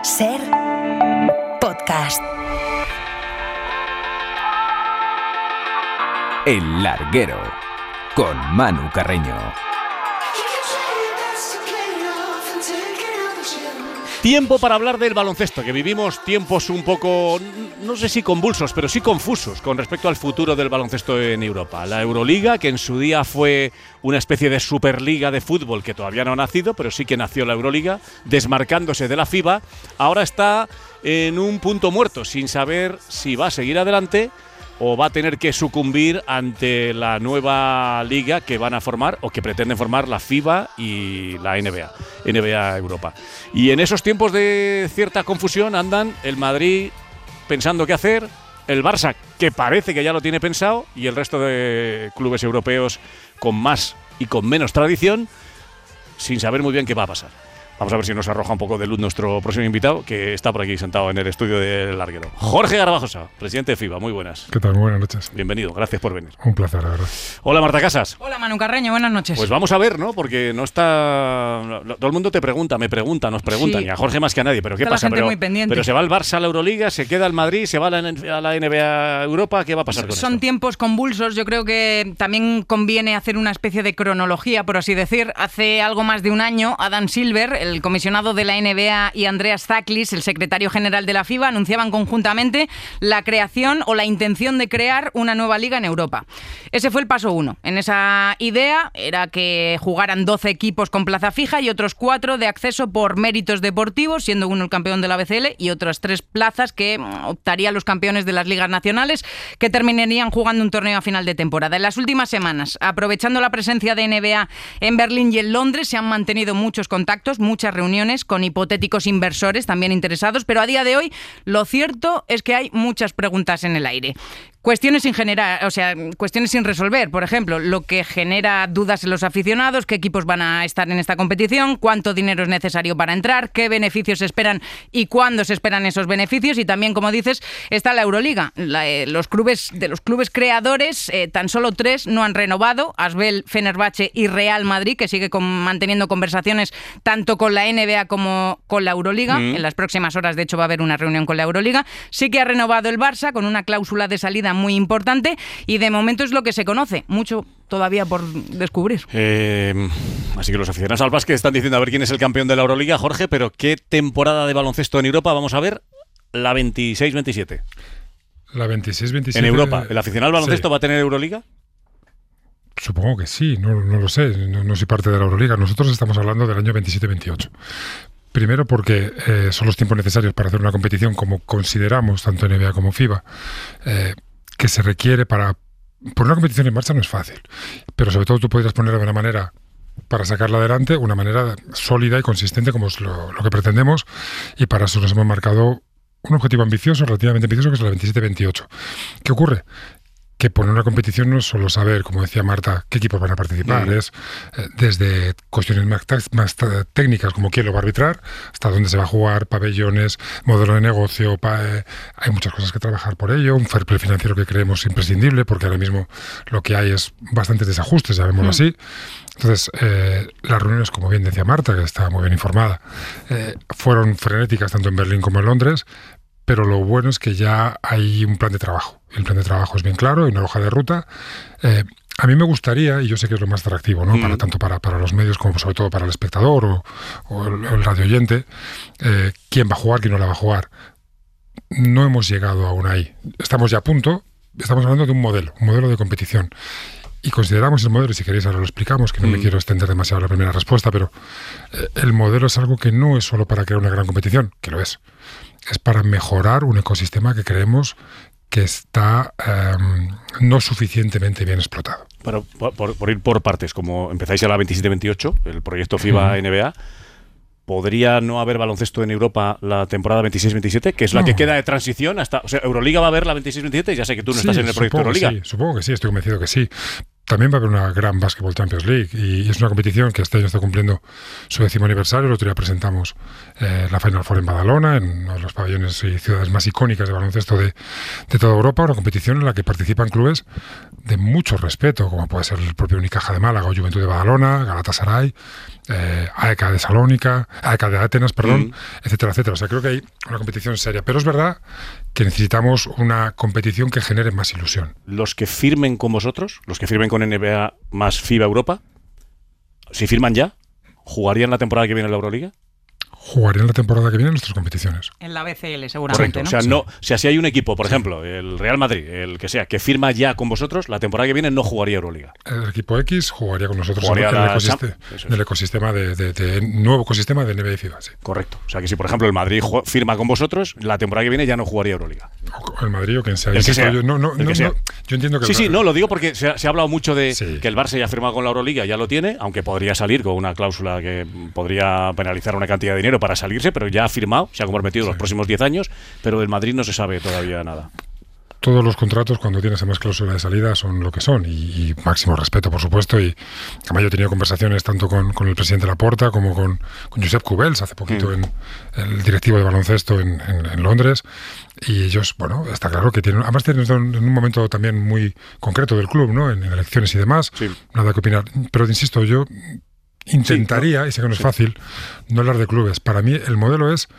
Ser podcast. El Larguero, con Manu Carreño. Tiempo para hablar del baloncesto, que vivimos tiempos un poco, no sé si convulsos, pero sí confusos con respecto al futuro del baloncesto en Europa. La Euroliga, que en su día fue una especie de superliga de fútbol que todavía no ha nacido, pero sí que nació la Euroliga, desmarcándose de la FIBA, ahora está en un punto muerto, sin saber si va a seguir adelante o va a tener que sucumbir ante la nueva liga que van a formar o que pretenden formar la FIBA y la NBA Europa. Y en esos tiempos de cierta confusión andan el Madrid pensando qué hacer, el Barça, que parece que ya lo tiene pensado, y el resto de clubes europeos con más y con menos tradición, sin saber muy bien qué va a pasar. Vamos a ver si nos arroja un poco de luz nuestro próximo invitado, que está por aquí sentado en el estudio del Larguero. Jorge Garbajosa, presidente de FIBA, muy buenas. ¿Qué tal? Muy buenas noches. Bienvenido, gracias por venir. Un placer, la verdad. Hola, Marta Casas. Hola, Manu Carreño, buenas noches. Pues vamos a ver, ¿no? Porque no está... Todo el mundo te pregunta, nos preguntan, sí. Y a Jorge más que a nadie, pero ¿qué está pasa? La gente muy pendiente. Pero se va el Barça a la Euroliga, se queda el Madrid, se va a la NBA Europa, ¿qué va a pasar con eso? Son tiempos convulsos, yo creo que también conviene hacer una especie de cronología, por así decir. Hace algo más de un año, Adam Silver, el comisionado de la NBA, y Andreas Zaklis, el secretario general de la FIBA, anunciaban conjuntamente la creación o la intención de crear una nueva liga en Europa. Ese fue el paso 1. En esa idea era que jugaran 12 equipos con plaza fija y otros 4 de acceso por méritos deportivos, siendo uno el campeón de la BCL y otras 3 plazas que optarían los campeones de las ligas nacionales, que terminarían jugando un torneo a final de temporada. En las últimas semanas, aprovechando la presencia de NBA en Berlín y en Londres, se han mantenido muchos contactos, muchas reuniones con hipotéticos inversores también interesados, pero a día de hoy lo cierto es que hay muchas preguntas en el aire. Cuestiones sin generar, cuestiones sin resolver. Por ejemplo, lo que genera dudas en los aficionados: qué equipos van a estar en esta competición, cuánto dinero es necesario para entrar, qué beneficios se esperan y cuándo se esperan esos beneficios. Y también, como dices, está la Euroliga. Los clubes creadores, tan solo 3 no han renovado: Asvel, Fenerbahce y Real Madrid, que sigue manteniendo conversaciones tanto con la NBA como con la Euroliga. En las próximas horas, de hecho, va a haber una reunión con la Euroliga. Sí que ha renovado el Barça con una cláusula de salida muy importante, y de momento es lo que se conoce. Mucho todavía por descubrir. Así que los aficionados al básquet están diciendo a ver quién es el campeón de la Euroliga, Jorge, pero ¿qué temporada de baloncesto en Europa vamos a ver? La 26-27. La 26-27. En Europa. ¿El aficionado al baloncesto va a tener Euroliga? Supongo que sí, no lo sé, no soy parte de la Euroliga. Nosotros estamos hablando del año 27-28. Primero porque son los tiempos necesarios para hacer una competición como consideramos, tanto NBA como FIBA, que se requiere para poner una competición en marcha. No es fácil, pero sobre todo tú podrías ponerla de una manera para sacarla adelante, una manera sólida y consistente, como es lo que pretendemos, y para eso nos hemos marcado un objetivo ambicioso, relativamente ambicioso, que es la 27-28. ¿Qué ocurre? Que poner una competición no es solo saber, como decía Marta, qué equipos van a participar, es desde cuestiones más técnicas, como quién lo va a arbitrar, hasta dónde se va a jugar, pabellones, modelo de negocio. Hay muchas cosas que trabajar por ello, un fair play financiero que creemos imprescindible, porque ahora mismo lo que hay es bastantes desajustes, llamémoslo así. Entonces, las reuniones, como bien decía Marta, que está muy bien informada, fueron frenéticas tanto en Berlín como en Londres, pero lo bueno es que ya hay un plan de trabajo. El plan de trabajo es bien claro, hay una hoja de ruta. A mí me gustaría, y yo sé que es lo más atractivo, ¿no? Tanto para los medios como sobre todo para el espectador o el radio oyente, quién va a jugar, quién no la va a jugar. No hemos llegado aún ahí. Estamos ya a punto. Estamos hablando de un modelo de competición. Y consideramos el modelo, y si queréis ahora lo explicamos, que no me quiero extender demasiado la primera respuesta, pero el modelo es algo que no es solo para crear una gran competición, que lo es para mejorar un ecosistema que creemos que está no suficientemente bien explotado. Pero por ir por partes, como empezáis a la 27-28, el proyecto FIBA-NBA, ¿podría no haber baloncesto en Europa la temporada 26-27, que es la que queda de transición hasta... O sea, Euroliga va a haber la 26-27, ya sé que tú no estás en el proyecto Euroliga. Sí, supongo que sí, estoy convencido que sí. también va a haber una gran Basketball Champions League y es una competición que este año está cumpliendo su 10º aniversario. El otro día presentamos la Final Four en Badalona, en uno de los pabellones y ciudades más icónicas de baloncesto de toda Europa, una competición en la que participan clubes de mucho respeto, como puede ser el propio Unicaja de Málaga o Juventud de Badalona, Galatasaray, AEK de Salónica, AEK de Atenas, etcétera, etcétera. O sea, creo que hay una competición seria, pero es verdad que necesitamos una competición que genere más ilusión. Los que firmen con vosotros, los que firmen con NBA más FIBA Europa, si firman ya, ¿jugarían la temporada que viene en la Euroliga? Jugarían la temporada que viene en nuestras competiciones. En la BCL, seguramente. Correcto. ¿no? O sea, si hay un equipo, por ejemplo, el Real Madrid, el que sea, que firma ya con vosotros, la temporada que viene no jugaría Euroliga. El equipo X jugaría con nosotros jugaría en el ecosistema de nuevo ecosistema de NBA y FIBA. Sí. Correcto. O sea, que si, por ejemplo, el Madrid firma con vosotros, la temporada que viene ya no jugaría Euroliga. O el Madrid o quien sea. El que sea. Yo entiendo que... Sí, no, lo digo porque se ha hablado mucho de que el Barça ya ha firmado con la Euroliga, ya lo tiene, aunque podría salir con una cláusula que podría penalizar una cantidad de dinero para salirse, pero ya ha firmado, se ha comprometido los próximos 10 años, pero del Madrid no se sabe todavía nada. Todos los contratos, cuando tienes además cláusula de salida, son lo que son, y máximo respeto, por supuesto. Y además yo he tenido conversaciones tanto con el presidente Laporta como con Josep Cubels hace poquito, en el directivo de baloncesto en Londres. Y ellos, bueno, está claro que tienen, además tienen en un momento también muy concreto del club, ¿no? En elecciones y demás, nada que opinar. Pero insisto, yo intentaría, y sé que no es fácil, no hablar de clubes. Para mí el modelo es...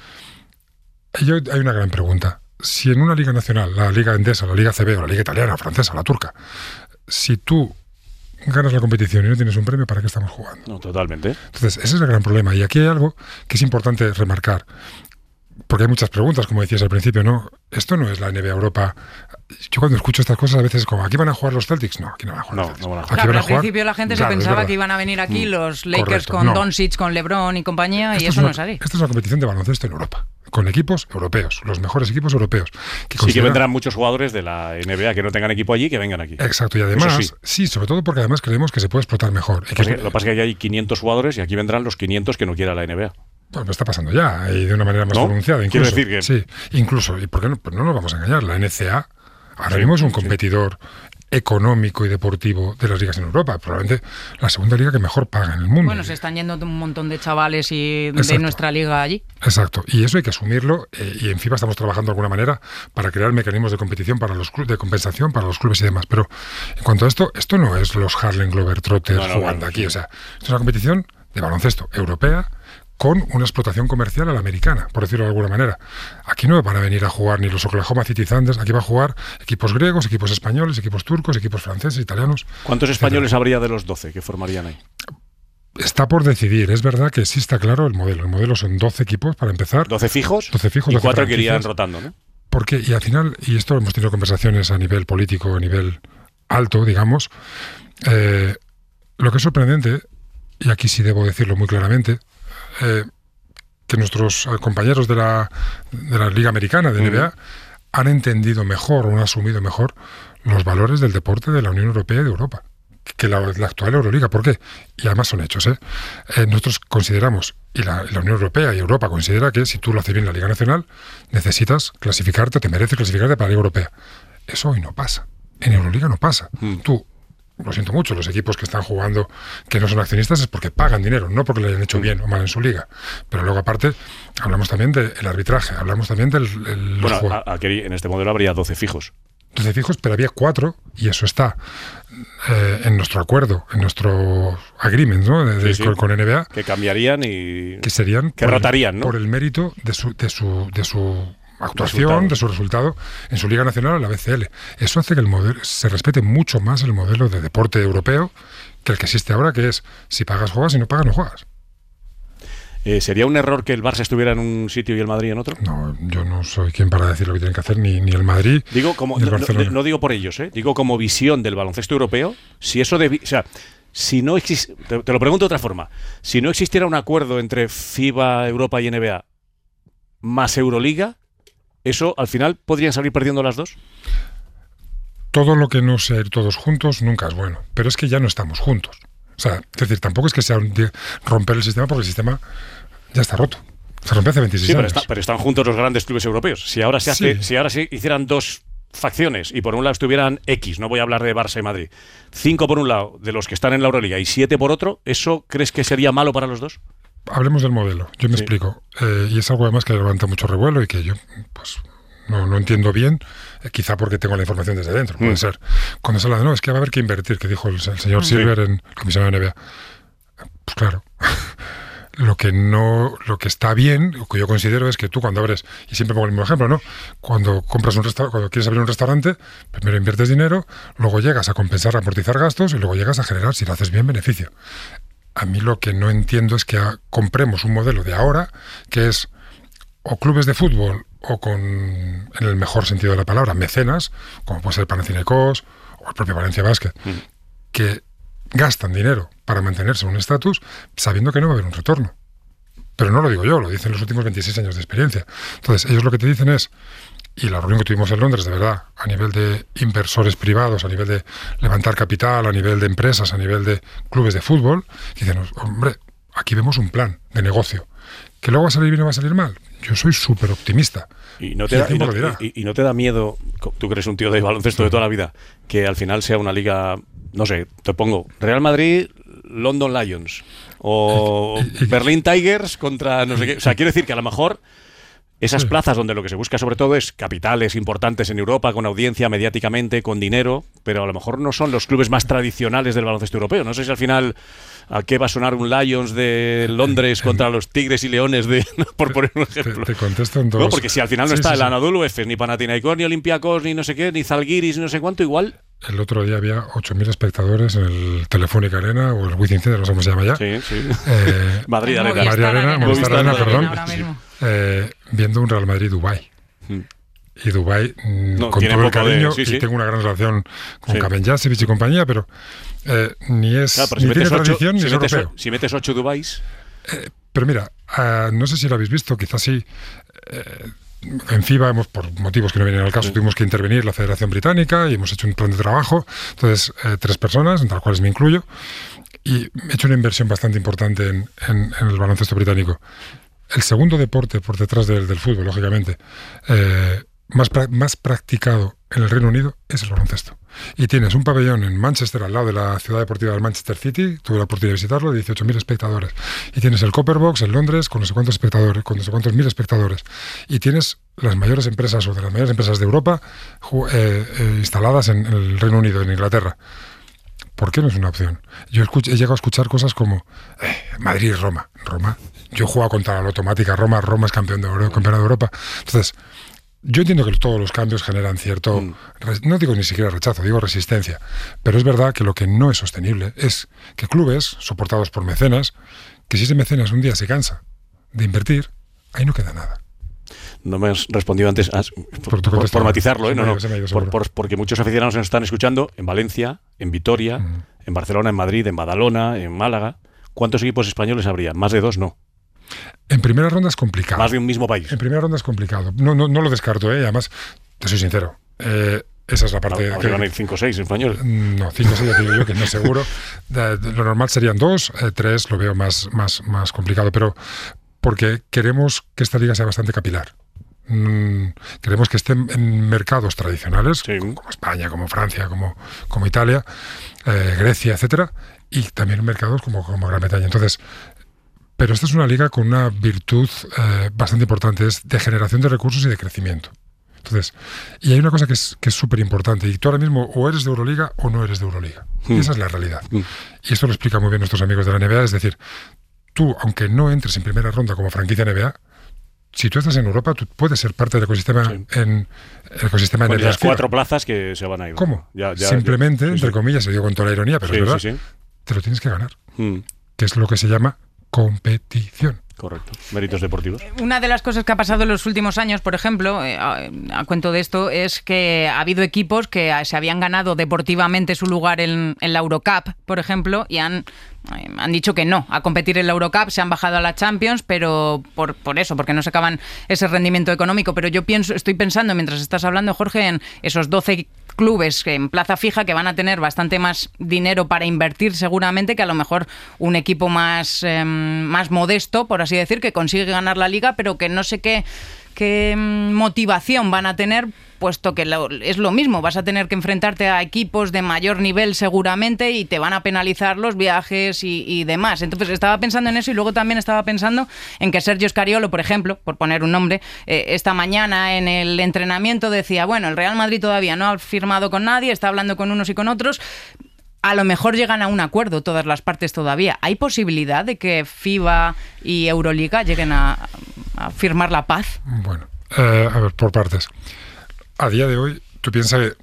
Hay una gran pregunta. Si en una liga nacional, la liga endesa, la liga CB o la liga italiana, francesa, la turca, si tú ganas la competición y no tienes un premio, ¿para qué estamos jugando? No, totalmente. Entonces, ese es el gran problema. Y aquí hay algo que es importante remarcar. Porque hay muchas preguntas, como decías al principio, ¿no? Esto no es la NBA Europa. Yo cuando escucho estas cosas a veces es como, ¿aquí van a jugar los Celtics? No, aquí no van a jugar los Celtics. No van a jugar. Claro, al principio la gente se pensaba que iban a venir aquí los Lakers con Doncic, con LeBron y compañía, y eso no es así. Esta es una competición de baloncesto en Europa, con equipos europeos, los mejores equipos europeos. Que vendrán muchos jugadores de la NBA que no tengan equipo allí, que vengan aquí. Exacto, y además, sí, sobre todo porque además creemos que se puede explotar mejor. Lo que pasa es que aquí hay 500 jugadores y aquí vendrán los 500 que no quiera la NBA. Pues está pasando ya, y de una manera más pronunciada. Incluso, quiero decir que... Sí, incluso, ¿y por qué no? Pues no nos vamos a engañar, la NCAA ahora mismo es un competidor económico y deportivo de las ligas en Europa, probablemente la segunda liga que mejor paga en el mundo. Bueno, se están yendo un montón de chavales de nuestra liga allí. Exacto, y eso hay que asumirlo, y en FIBA estamos trabajando de alguna manera para crear mecanismos de competición para los clubes, de compensación para los clubes y demás, pero en cuanto a esto no es los Harlem Globetrotters jugando aquí, o sea, esto es una competición de baloncesto europea con una explotación comercial a la americana, por decirlo de alguna manera. Aquí no van a venir a jugar ni los Oklahoma City Thunders, aquí va a jugar equipos griegos, equipos españoles, equipos turcos, equipos franceses, italianos. ¿Cuántos españoles habría de los 12 que formarían ahí? Está por decidir, es verdad que sí está claro el modelo. El modelo son 12 equipos para empezar. 12 fijos, 12 fijos y 4 que irían rotando, ¿no? Porque, y al final, y esto hemos tenido conversaciones a nivel político, a nivel alto, digamos, lo que es sorprendente, y aquí sí debo decirlo muy claramente, que nuestros compañeros de la Liga Americana, de NBA, han entendido mejor o han asumido mejor los valores del deporte de la Unión Europea y de Europa que la actual Euroliga. ¿Por qué? Y además son hechos. Nosotros consideramos, y la Unión Europea y Europa considera que si tú lo haces bien en la Liga Nacional, necesitas clasificarte, te mereces clasificarte para la Liga Europea. Eso hoy no pasa. En Euroliga no pasa. Tú, lo siento mucho, los equipos que están jugando, que no son accionistas, es porque pagan dinero, no porque lo hayan hecho bien o mal en su liga. Pero luego, aparte, hablamos también del arbitraje, hablamos también del bueno, aquí en este modelo habría 12 fijos. 12 fijos, pero había 4, y eso está en nuestro acuerdo, en nuestro agreement, ¿no? Con NBA. Que cambiarían y... Que serían... Que rotarían, ¿no? Por el mérito de su actuación, de su resultado en su Liga Nacional, a la BCL. Eso hace que el modelo se respete mucho más el modelo de deporte europeo que el que existe ahora, que es si pagas juegas, si no pagas no juegas. ¿Sería un error que el Barça estuviera en un sitio y el Madrid en otro? No, yo no soy quien para decir lo que tienen que hacer, ni el Madrid, digo como, ni el Barcelona. No digo por ellos, digo como visión del baloncesto europeo, si eso o sea, si no existe, te lo pregunto de otra forma, si no existiera un acuerdo entre FIBA, Europa y NBA más Euroliga, ¿eso al final podrían salir perdiendo las dos? Todo lo que no sea ir todos juntos nunca es bueno, pero es que ya no estamos juntos. O sea, es decir, tampoco es que sea romper el sistema, porque el sistema ya está roto. Se rompe hace 26 años. Pero están juntos los grandes clubes europeos. Si ahora se hicieran dos facciones y por un lado estuvieran X, no voy a hablar de Barça y Madrid, 5 por un lado de los que están en la Euroliga y 7 por otro, ¿eso crees que sería malo para los dos? Hablemos del modelo, yo me explico. Y es algo además que levanta mucho revuelo y que yo pues no entiendo bien, quizá porque tengo la información desde dentro, puede ser. Cuando se habla de, no, es que va a haber que invertir, que dijo el señor Silver en el comisionado de NBA. Pues claro. Lo que está bien, lo que yo considero es que tú cuando abres, y siempre pongo el mismo ejemplo, ¿no? Cuando compras cuando quieres abrir un restaurante, primero inviertes dinero, luego llegas a compensar, a amortizar gastos y luego llegas a generar, si lo haces bien, beneficio. A mí lo que no entiendo es que compremos un modelo de ahora que es o clubes de fútbol o en el mejor sentido de la palabra, mecenas, como puede ser Panathinaikos o el propio Valencia Basket, que gastan dinero para mantenerse en un estatus sabiendo que no va a haber un retorno. Pero no lo digo yo, lo dicen los últimos 26 años de experiencia. Entonces, ellos lo que te dicen es, y la reunión que tuvimos en Londres, de verdad, a nivel de inversores privados, a nivel de levantar capital, a nivel de empresas, a nivel de clubes de fútbol, dicen, hombre, aquí vemos un plan de negocio. ¿Que luego va a salir bien o va a salir mal? Yo soy súper optimista. ¿Y no te da miedo, tú que eres un tío de baloncesto de toda la vida, que al final sea una liga, no sé, te pongo Real Madrid, London Lions o Berlin Tigers contra no sé qué? O sea, quiero decir que a lo mejor esas plazas donde lo que se busca sobre todo es capitales importantes en Europa, con audiencia mediáticamente, con dinero, pero a lo mejor no son los clubes más tradicionales del baloncesto europeo. No sé si al final a qué va a sonar un Lions de Londres contra los Tigres y Leones de por poner un ejemplo. Te contesto en dos. No, porque si al final no está el Anadolu Efes, ni Panathinaikos, ni Olympiacos, ni no sé qué, ni Zalgiris, ni no sé cuánto, igual. El otro día había 8.000 espectadores en el Telefónica Arena o el Within Center, no sé cómo se llama ya. Sí. Madrid Arena. Movistar Arena, perdón. Viendo un Real Madrid-Dubái. Y Dubái, con todo el cariño, y tengo una gran relación con Kamen Jasevich y compañía, pero ni tiene tradición ni es europeo. Si metes 8 Dubáis... pero mira, no sé si lo habéis visto, quizás sí... en FIBA, por motivos que no vienen al caso, tuvimos que intervenir la Federación Británica y hemos hecho un plan de trabajo. Entonces, 3 personas, entre las cuales me incluyo, y he hecho una inversión bastante importante en el baloncesto británico. El segundo deporte por detrás del fútbol, lógicamente, más practicado en el Reino Unido es el baloncesto. Y tienes un pabellón en Manchester, al lado de la ciudad deportiva del Manchester City, tuve la oportunidad de visitarlo, de 18.000 espectadores. Y tienes el Copper Box en Londres con no sé cuántos espectadores, con no sé cuántos mil espectadores. Y tienes las mayores empresas o de las mayores empresas de Europa instaladas en el Reino Unido, en Inglaterra. ¿Por qué no es una opción? Yo he llegado a escuchar cosas como Madrid y Roma. Yo he jugado contra la Lotomática Roma es campeón de Europa. Entonces, yo entiendo que todos los cambios generan cierto, no digo ni siquiera rechazo, digo resistencia, pero es verdad que lo que no es sostenible es que clubes, soportados por mecenas, que si ese mecenas un día se cansa de invertir, ahí no queda nada. No me has respondido antes, por matizarlo, porque muchos aficionados nos están escuchando en Valencia, en Vitoria, en Barcelona, en Madrid, en Badalona, en Málaga. ¿Cuántos equipos españoles habría? Más de 2, no. En primera ronda es complicado. Más de un mismo país. En primera ronda es complicado. No lo descarto, además, te soy sincero. Esa es la parte... que van a ir 5 o 6 en español. No, 5 o 6 ya te digo yo que no seguro. Lo normal serían 2, 3 lo veo más complicado, pero porque queremos que esta liga sea bastante capilar. Queremos que esté en mercados tradicionales, como España, como Francia, como Italia, Grecia, etcétera, y también en mercados como Gran Bretaña. Entonces, pero esta es una liga con una virtud bastante importante, es de generación de recursos y de crecimiento. Entonces, y hay una cosa que es súper importante, y tú ahora mismo o eres de Euroliga o no eres de Euroliga. Y esa es la realidad. Y esto lo explican muy bien nuestros amigos de la NBA, es decir, tú, aunque no entres en primera ronda como franquicia NBA, si tú estás en Europa, tú puedes ser parte del ecosistema en el ecosistema NBA. Las 4 plazas que se van a ir. ¿Cómo? Simplemente, entre comillas, se digo con toda la ironía, pero es verdad, te lo tienes que ganar. Que es lo que se llama competición. Correcto. Méritos deportivos. Una de las cosas que ha pasado en los últimos años, por ejemplo, a cuento de esto, es que ha habido equipos que se habían ganado deportivamente su lugar en la Eurocup, por ejemplo, y han dicho que no a competir en la Eurocup, se han bajado a la Champions, pero por eso, porque no sacaban ese rendimiento económico. Pero yo estoy pensando, mientras estás hablando, Jorge, en esos 12 clubes en plaza fija que van a tener bastante más dinero para invertir seguramente que a lo mejor un equipo más modesto, por así decir, que consigue ganar la liga, pero que no sé qué motivación van a tener puesto que es lo mismo, vas a tener que enfrentarte a equipos de mayor nivel seguramente y te van a penalizar los viajes y demás. Entonces estaba pensando en eso y luego también estaba pensando en que Sergio Scariolo, por ejemplo, por poner un nombre, esta mañana en el entrenamiento decía, bueno, el Real Madrid todavía no ha firmado con nadie, está hablando con unos y con otros. A lo mejor llegan a un acuerdo todas las partes todavía. ¿Hay posibilidad de que FIBA y Euroliga lleguen a firmar la paz? Bueno, a ver, por partes. A día de hoy, tú piensas que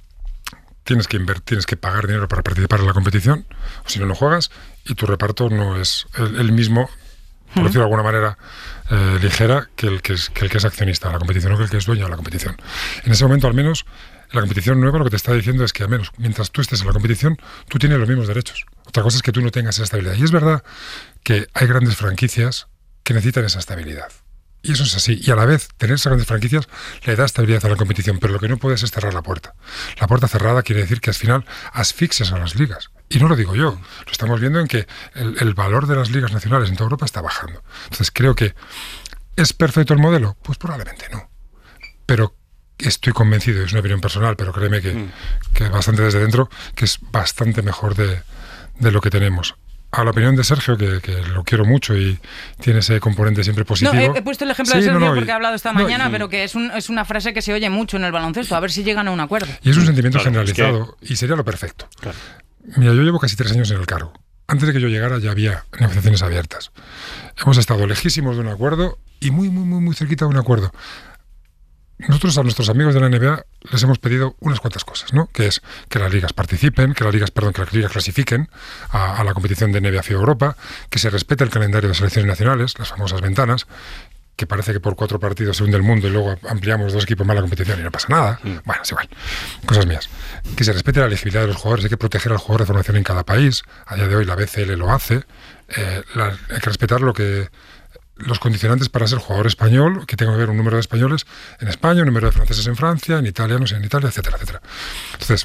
tienes que pagar dinero para participar en la competición, o si no, no juegas, y tu reparto no es el mismo, por decirlo de alguna manera ligera, que el que es accionista de la competición, o que el que es dueño de la competición. En ese momento, al menos, la competición nueva lo que te está diciendo es que al menos mientras tú estés en la competición, tú tienes los mismos derechos. Otra cosa es que tú no tengas esa estabilidad. Y es verdad que hay grandes franquicias que necesitan esa estabilidad. Y eso es así. Y a la vez, tener esas grandes franquicias le da estabilidad a la competición. Pero lo que no puedes es cerrar la puerta. La puerta cerrada quiere decir que al final asfixias a las ligas. Y no lo digo yo. Lo estamos viendo en que el valor de las ligas nacionales en toda Europa está bajando. Entonces creo que ¿es perfecto el modelo? Pues probablemente no. Pero estoy convencido, es una opinión personal, pero créeme que bastante desde dentro, que es bastante mejor de lo que tenemos. A la opinión de Sergio, que lo quiero mucho y tiene ese componente siempre positivo. No, he puesto el ejemplo de Sergio porque he hablado esta mañana, pero que es una frase que se oye mucho en el baloncesto, a ver si llegan a un acuerdo. Y es un sentimiento generalizado y sería lo perfecto. Claro. Mira, yo llevo casi 3 años en el cargo. Antes de que yo llegara ya había negociaciones abiertas. Hemos estado lejísimos de un acuerdo y muy, muy, muy, muy cerquita de un acuerdo. Nosotros a nuestros amigos de la NBA les hemos pedido unas cuantas cosas, ¿no? Que es que las ligas participen, que las ligas clasifiquen a la competición de NBA FIBA Europa, que se respete el calendario de selecciones nacionales, las famosas ventanas, que parece que por 4 partidos se hunde el mundo y luego ampliamos 2 equipos más la competición y no pasa nada. Bueno, es igual. Cosas mías. Que se respete la elegibilidad de los jugadores, hay que proteger al jugador de formación en cada país. A día de hoy la BCL lo hace. Hay que respetar los condicionantes para ser jugador español, que tenga que haber un número de españoles en España, un número de franceses en Francia, en Italia, no sé, en Italia, etcétera, etcétera. Entonces,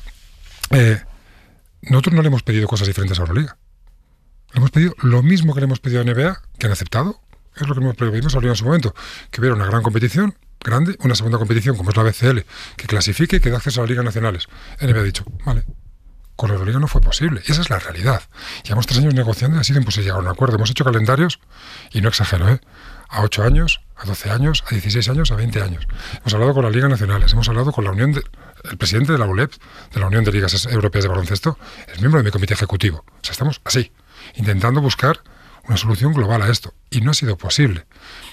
nosotros no le hemos pedido cosas diferentes a Euroliga. Le hemos pedido lo mismo que le hemos pedido a NBA, que han aceptado. Es lo que hemos pedido a Euroliga en su momento, que hubiera una gran competición, grande, una segunda competición, como es la BCL, que clasifique y que dé acceso a las ligas nacionales. NBA ha dicho, vale. Con la Euroliga no fue posible, y esa es la realidad. Llevamos 3 años negociando y ha sido imposible llegar a un acuerdo. Hemos hecho calendarios, y no exagero, a 8 años, a 12 años, a 16 años, a 20 años. Hemos hablado con las ligas nacionales, hemos hablado con el presidente de la ULEP, de la Unión de Ligas Europeas de Baloncesto, es miembro de mi comité ejecutivo. O sea, estamos así, intentando buscar una solución global a esto, y no ha sido posible.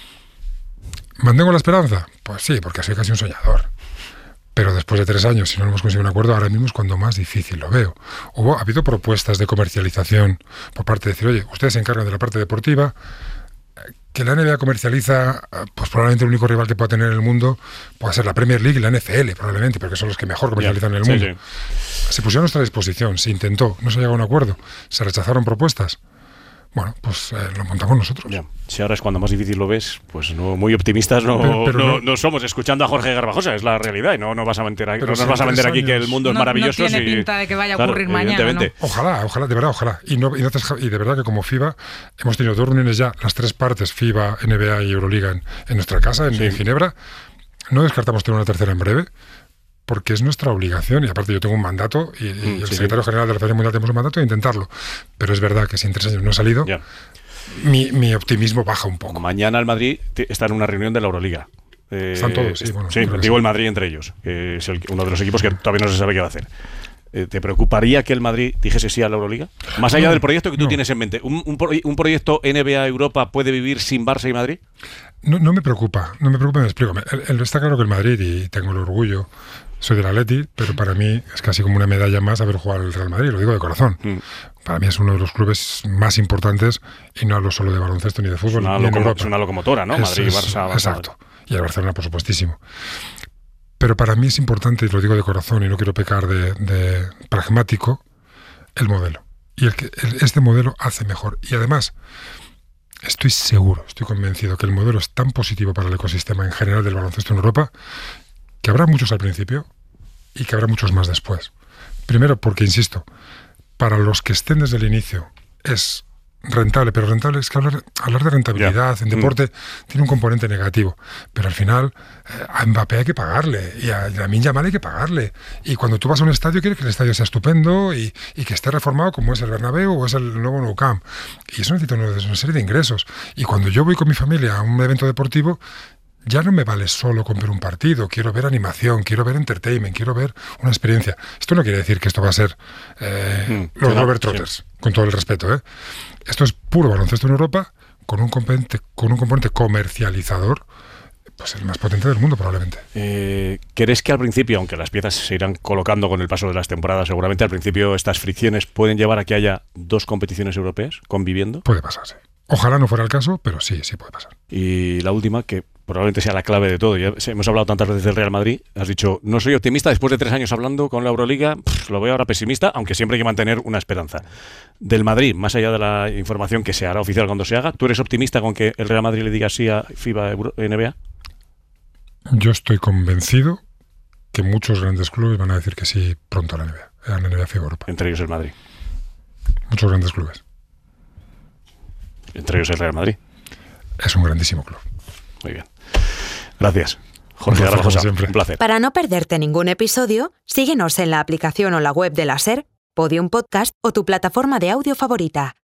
¿Mantengo la esperanza? Pues sí, porque soy casi un soñador. Pero después de 3 años, si no hemos conseguido un acuerdo, ahora mismo es cuando más difícil lo veo. Ha habido propuestas de comercialización por parte de decir, oye, ustedes se encargan de la parte deportiva, que la NBA comercializa, pues probablemente el único rival que pueda tener en el mundo pueda ser la Premier League y la NFL, probablemente, porque son los que mejor comercializan en el mundo. Sí. Se pusieron a nuestra disposición, se intentó, no se llegó a un acuerdo, se rechazaron propuestas. Bueno, pues lo montamos nosotros. Ya. Si ahora es cuando más difícil lo ves, pues no, muy optimistas no somos. Escuchando a Jorge Garbajosa, es la realidad, y no vas a vender aquí, aquí que el mundo es maravilloso. No tiene pinta de que vaya a ocurrir mañana, ¿no? Ojalá, de verdad, ojalá. Y de verdad que como FIBA hemos tenido 2 reuniones ya, las 3 partes, FIBA, NBA y Euroliga en nuestra casa, en Ginebra. No descartamos tener una tercera en breve, porque es nuestra obligación, y aparte yo tengo un mandato, y el secretario general de la Federación Mundial tenemos un mandato de intentarlo, pero es verdad que si en 3 años no ha salido, mi optimismo baja un poco. Mañana el Madrid está en una reunión de la Euroliga. Están todos, digo el Madrid entre ellos, que es uno de los equipos que todavía no se sabe qué va a hacer. ¿Te preocuparía que el Madrid dijese sí a la Euroliga? Más allá del proyecto que tú tienes en mente, ¿un proyecto NBA Europa puede vivir sin Barça y Madrid? No me preocupa, me explico. Está claro que el Madrid, y tengo el orgullo, soy del Atleti, pero para mí es casi como una medalla más haber jugado al Real Madrid, lo digo de corazón. Para mí es uno de los clubes más importantes, y no hablo solo de baloncesto ni de fútbol. Es una locomotora, ¿no? Madrid, Barça. Exacto. Y el Barcelona, por supuestísimo. Pero para mí es importante, y lo digo de corazón, y no quiero pecar de pragmático, el modelo. Y este modelo hace mejor. Y además, estoy convencido que el modelo es tan positivo para el ecosistema en general del baloncesto en Europa, que habrá muchos al principio y que habrá muchos más después. Primero porque, insisto, para los que estén desde el inicio es rentable, pero rentable es que hablar de rentabilidad en deporte tiene un componente negativo, pero al final a Mbappé hay que pagarle y a Lamine Yamal hay que pagarle, y cuando tú vas a un estadio quieres que el estadio sea estupendo y que esté reformado como es el Bernabéu o es el nuevo Nou Camp, y eso necesita una serie de ingresos, y cuando yo voy con mi familia a un evento deportivo ya no me vale solo con ver un partido, quiero ver animación, quiero ver entertainment, quiero ver una experiencia. Esto no quiere decir que esto va a ser los Robert Trotters, con todo el respeto. Esto es puro baloncesto en Europa, con un componente comercializador, pues el más potente del mundo probablemente. ¿Crees que al principio, aunque las piezas se irán colocando con el paso de las temporadas, seguramente al principio estas fricciones pueden llevar a que haya dos competiciones europeas conviviendo? Puede pasar, sí. Ojalá no fuera el caso, pero sí puede pasar. Y la última, que probablemente sea la clave de todo. Ya hemos hablado tantas veces del Real Madrid. Has dicho, no soy optimista después de 3 años hablando con la Euroliga. Lo veo ahora pesimista, aunque siempre hay que mantener una esperanza. Del Madrid, más allá de la información que se hará oficial cuando se haga, ¿tú eres optimista con que el Real Madrid le diga sí a FIBA NBA? Yo estoy convencido que muchos grandes clubes van a decir que sí pronto a la NBA FIBA Europa. Entre ellos el Madrid. Muchos grandes clubes. Entre ellos el Real Madrid. Es un grandísimo club. Muy bien. Gracias. Jorge Garbajosa, un placer. Para no perderte ningún episodio, síguenos en la aplicación o la web de la SER, Podium Podcast o tu plataforma de audio favorita.